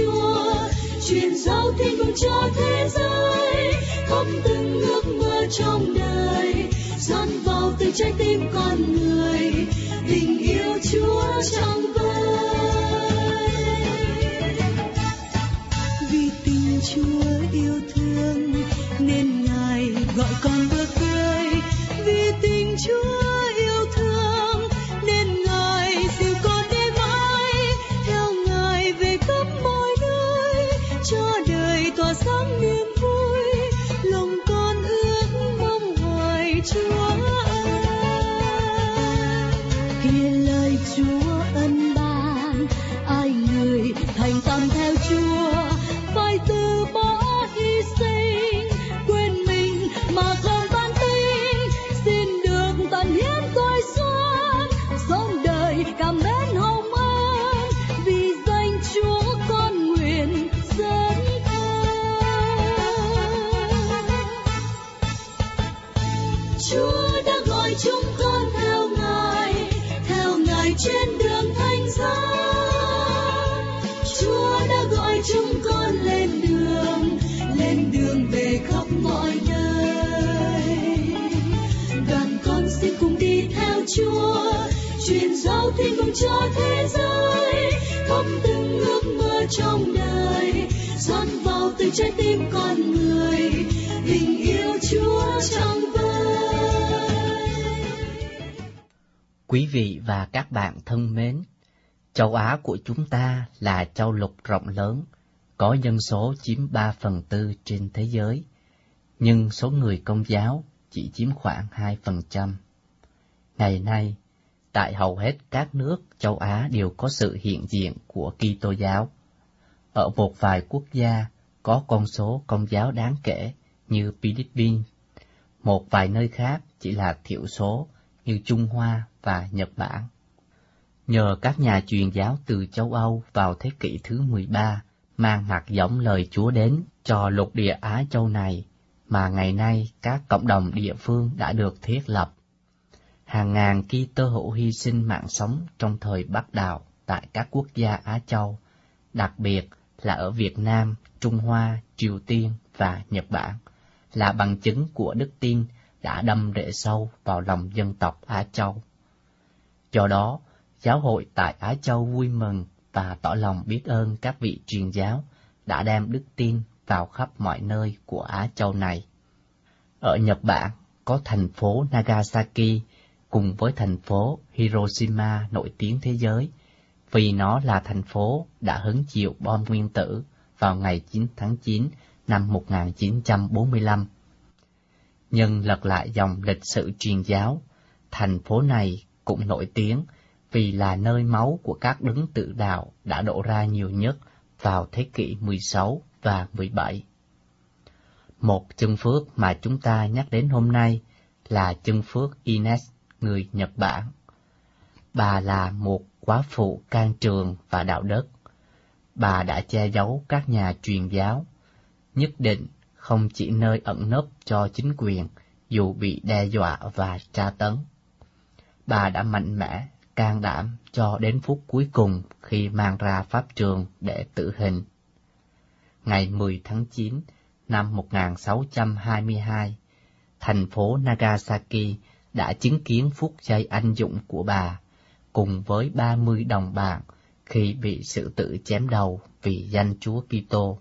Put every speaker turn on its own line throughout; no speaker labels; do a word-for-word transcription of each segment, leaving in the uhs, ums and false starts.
Chúa, truyền giao tin mừng cho thế giới, thắp từng ước mơ trong đời, dọn vào từ trái tim con người, tình yêu Chúa trong vơi. Vì tình Chúa yêu thương nên Ngài gọi con bước tới, vì tình Chúa yêu thương nên Ngài dìu con đi mãi, theo Ngài về khắp mọi nơi, cho đời tỏa sáng niềm vui, lòng con ước mong hỏi Chúa ơi. Kia lời Chúa ân ban, ai người thành tâm theo Chúa, phải từ bỏ hy sinh, quên mình mà không van tin, xin được tận hiến tôi xuân, sống đời cảm mến hồng ân, vì danh Chúa con nguyện dấn thân. Chúa đã gọi chúng con theo Ngài, theo Ngài trên đường thánh giá. Chúa đã gọi chúng con lên đường, lên đường về khắp mọi nơi. Đoàn con xin cùng đi theo Chúa, truyền giao tin mừng cho thế giới, thắp từng ước mơ trong đời, dọn vào từ trái tim con người, tình yêu Chúa trong vơi.
Quý vị và các bạn thân mến, châu Á của chúng ta là châu lục rộng lớn, có dân số chiếm ba phần tư trên thế giới, nhưng số người Công giáo chỉ chiếm khoảng hai phần trăm. Ngày nay, tại hầu hết các nước châu Á đều có sự hiện diện của Kitô giáo. Ở một vài quốc gia có con số Công giáo đáng kể như Philippines, một vài nơi khác chỉ là thiểu số như Trung Hoa và Nhật Bản. Nhờ các nhà truyền giáo từ châu Âu vào thế kỷ thứ mười ba mang hạt giống lời Chúa đến cho lục địa Á Châu này, mà ngày nay các cộng đồng địa phương đã được thiết lập. Hàng ngàn Kitô hữu hy sinh mạng sống trong thời Bắc Đạo tại các quốc gia Á Châu, đặc biệt là ở Việt Nam, Trung Hoa, Triều Tiên và Nhật Bản, là bằng chứng của đức tin đã đâm rễ sâu vào lòng dân tộc Á Châu. Do đó, giáo hội tại Á Châu vui mừng và tỏ lòng biết ơn các vị truyền giáo đã đem đức tin vào khắp mọi nơi của Á Châu này. Ở Nhật Bản có thành phố Nagasaki cùng với thành phố Hiroshima nổi tiếng thế giới, vì nó là thành phố đã hứng chịu bom nguyên tử vào ngày chín tháng chín năm một nghìn chín trăm bốn mươi lăm. Nhưng lật lại dòng lịch sử truyền giáo, thành phố này cũng nổi tiếng vì là nơi máu của các đấng tự đạo đã đổ ra nhiều nhất vào thế kỷ mười sáu và mười bảy. Một chân phước mà chúng ta nhắc đến hôm nay là chân phước Ines, người Nhật Bản. Bà là một góa phụ can trường và đạo đức. Bà đã che giấu các nhà truyền giáo, nhất định không chỉ nơi ẩn nấp cho chính quyền dù bị đe dọa và tra tấn. Bà đã mạnh mẽ, can đảm cho đến phút cuối cùng khi mang ra pháp trường để tử hình. Ngày mười tháng chín năm một nghìn sáu trăm hai mươi hai, thành phố Nagasaki đã chứng kiến phút giây anh dũng của bà, cùng với ba mươi đồng bạn khi bị xử tử chém đầu vì danh Chúa Kitô.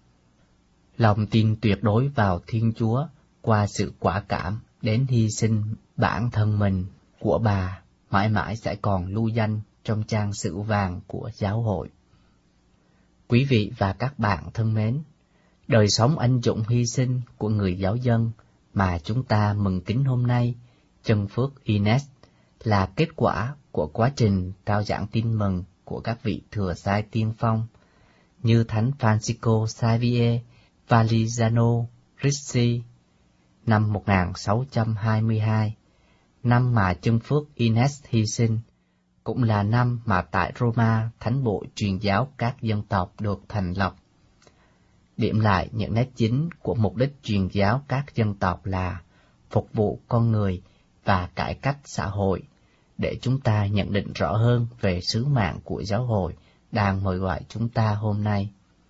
Lòng tin tuyệt đối vào Thiên Chúa qua sự quả cảm đến hy sinh bản thân mình của bà mãi mãi sẽ còn lưu danh trong trang sử vàng của giáo hội. Quý vị và các bạn thân mến, đời sống anh dũng hy sinh của người giáo dân mà chúng ta mừng kính hôm nay, chân phước Ines, là kết quả của quá trình rao giảng tin mừng của các vị thừa sai tiên phong như Thánh Francisco Xavier Valligiano Ricci năm một nghìn sáu trăm hai mươi hai, năm mà chân phước Ines hy sinh, cũng là năm mà tại Roma Thánh bộ truyền giáo các dân tộc được thành lập. Điểm lại những nét chính của mục đích truyền giáo các dân tộc là phục vụ con người và cải cách xã hội, để chúng ta nhận định rõ hơn về sứ mạng của giáo hội đang mời gọi chúng ta hôm nay.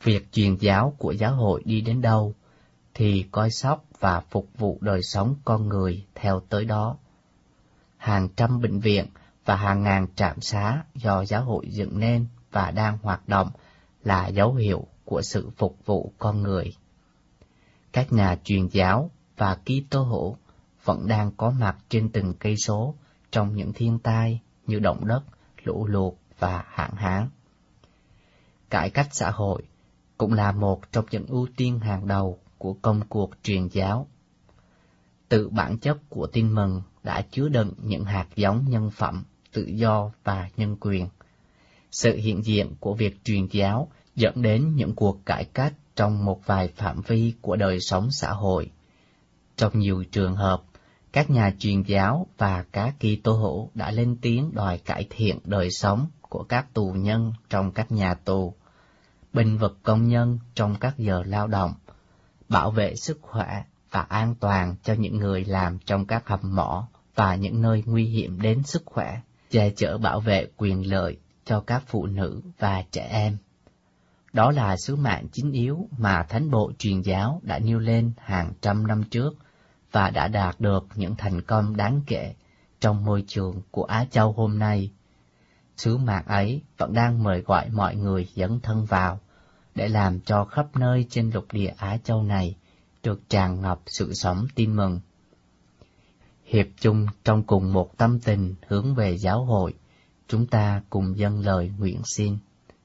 Việc truyền giáo của giáo hội đi đến đâu, thì coi sóc và phục vụ đời sống con người theo tới đó. Hàng trăm bệnh viện và hàng ngàn trạm xá do giáo hội dựng nên và đang hoạt động là dấu hiệu của sự phục vụ con người. Các nhà truyền giáo và Kitô hữu vẫn đang có mặt trên từng cây số trong những thiên tai như động đất, lũ lụt và hạn hán. Cải cách xã hội cũng là một trong những ưu tiên hàng đầu của công cuộc truyền giáo. Tự bản chất của tin mừng đã chứa đựng những hạt giống nhân phẩm, tự do và nhân quyền. Sự hiện diện của việc truyền giáo dẫn đến những cuộc cải cách trong một vài phạm vi của đời sống xã hội. Trong nhiều trường hợp, các nhà truyền giáo và các Kitô hữu đã lên tiếng đòi cải thiện đời sống của các tù nhân trong các nhà tù, bênh vực công nhân trong các giờ lao động, bảo vệ sức khỏe và an toàn cho những người làm trong các hầm mỏ và những nơi nguy hiểm đến sức khỏe, che chở bảo vệ quyền lợi cho các phụ nữ và trẻ em. Đó là sứ mạng chính yếu mà Thánh bộ truyền giáo đã nêu lên hàng trăm năm trước và đã đạt được những thành công đáng kể trong môi trường của Á Châu hôm nay. Sứ mạng ấy vẫn đang mời gọi mọi người dấn thân vào để làm cho khắp nơi trên lục địa Á Châu này được tràn ngập sự sống tin mừng. Hiệp chung trong cùng một tâm tình hướng về giáo hội, chúng ta cùng dâng lời nguyện xin.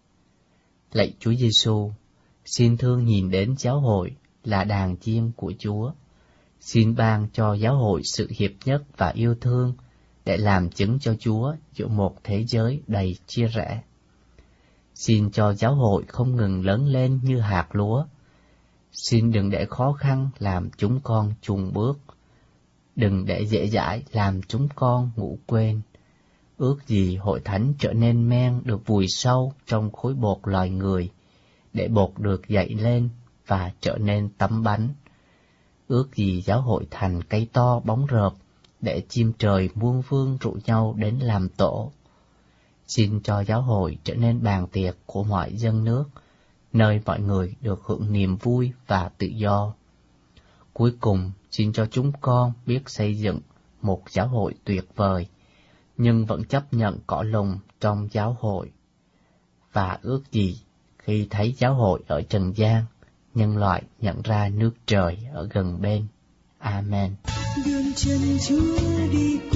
Lạy Chúa Giêsu, xin thương nhìn đến giáo hội là đàn chiên của Chúa. Xin ban cho giáo hội sự hiệp nhất và yêu thương để làm chứng cho Chúa giữa một thế giới đầy chia rẽ. Xin cho giáo hội không ngừng lớn lên như hạt lúa. Xin đừng để khó khăn làm chúng con chùn bước. Đừng để dễ dãi làm chúng con ngủ quên. Ước gì hội thánh trở nên men được vùi sâu trong khối bột loài người, để bột được dậy lên và trở nên tấm bánh. Ước gì giáo hội thành cây to bóng rợp, để chim trời muôn phương rủ nhau đến làm tổ. Xin cho giáo hội trở nên bàn tiệc của mọi dân nước, nơi mọi người được hưởng niềm vui và tự do. Cuối cùng, xin cho chúng con biết xây dựng một giáo hội tuyệt vời, nhưng vẫn chấp nhận cỏ lùng trong giáo hội. Và ước gì khi thấy giáo hội ở trần gian, nhân loại nhận ra nước trời ở gần bên. Amen.
Đường chân Chúa đi